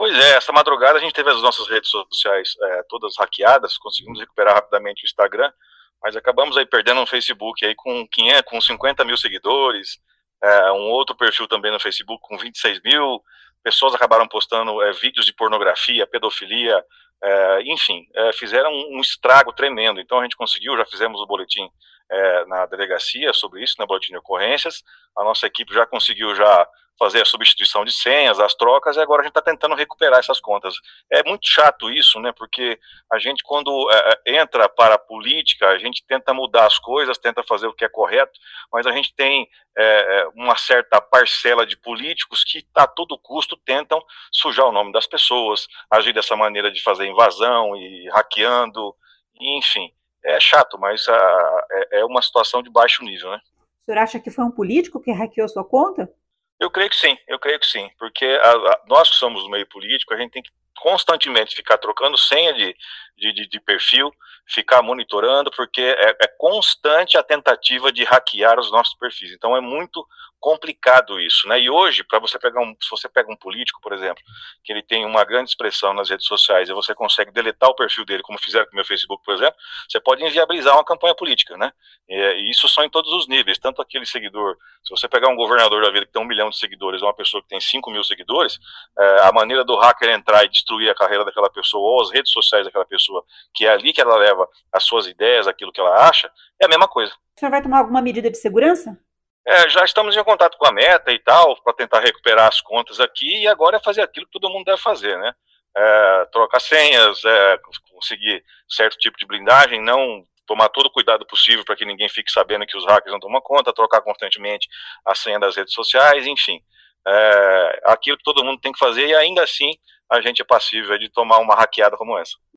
Pois é, essa madrugada a gente teve as nossas redes sociais todas hackeadas, conseguimos recuperar rapidamente o Instagram, mas acabamos aí perdendo um Facebook aí com 500, com 50 mil seguidores, um outro perfil também no Facebook com 26 mil, pessoas acabaram postando vídeos de pornografia, pedofilia, enfim, fizeram um estrago tremendo. Então a gente conseguiu, já fizemos o boletim na delegacia sobre isso, na boletim de ocorrências, a nossa equipe já conseguiu já fazer a substituição de senhas, as trocas, e agora a gente está tentando recuperar essas contas. É muito chato isso, né, porque a gente quando entra para a política, a gente tenta mudar as coisas, tenta fazer o que é correto, mas a gente tem uma certa parcela de políticos que a todo custo tentam sujar o nome das pessoas, agir dessa maneira de fazer invasão e hackeando, enfim, é chato, mas é uma situação de baixo nível, né. O senhor acha que foi um político que hackeou sua conta? Eu creio que sim, porque nós que somos do meio político, a gente tem que constantemente ficar trocando senha de perfil, ficar monitorando, porque é constante a tentativa de hackear os nossos perfis. Então é muito complicado isso, né? E hoje, para você pegar se você pega um político, por exemplo, que ele tem uma grande expressão nas redes sociais e você consegue deletar o perfil dele, como fizeram com o meu Facebook, por exemplo, você pode inviabilizar uma campanha política, né? E isso só em todos os níveis, tanto aquele seguidor, se você pegar um governador da vida que tem 1 milhão de seguidores, ou uma pessoa que tem 5 mil seguidores, a maneira do hacker entrar e destruir a carreira daquela pessoa, ou as redes sociais daquela pessoa, que é ali que ela leva as suas ideias, aquilo que ela acha, é a mesma coisa. O senhor vai tomar alguma medida de segurança? Já estamos em contato com a Meta e tal, para tentar recuperar as contas aqui, e agora é fazer aquilo que todo mundo deve fazer, né? Trocar senhas, conseguir certo tipo de blindagem, não tomar todo o cuidado possível para que ninguém fique sabendo que os hackers não tomam conta, trocar constantemente a senha das redes sociais, enfim. Aquilo que todo mundo tem que fazer, e ainda assim a gente é passível de tomar uma hackeada como essa.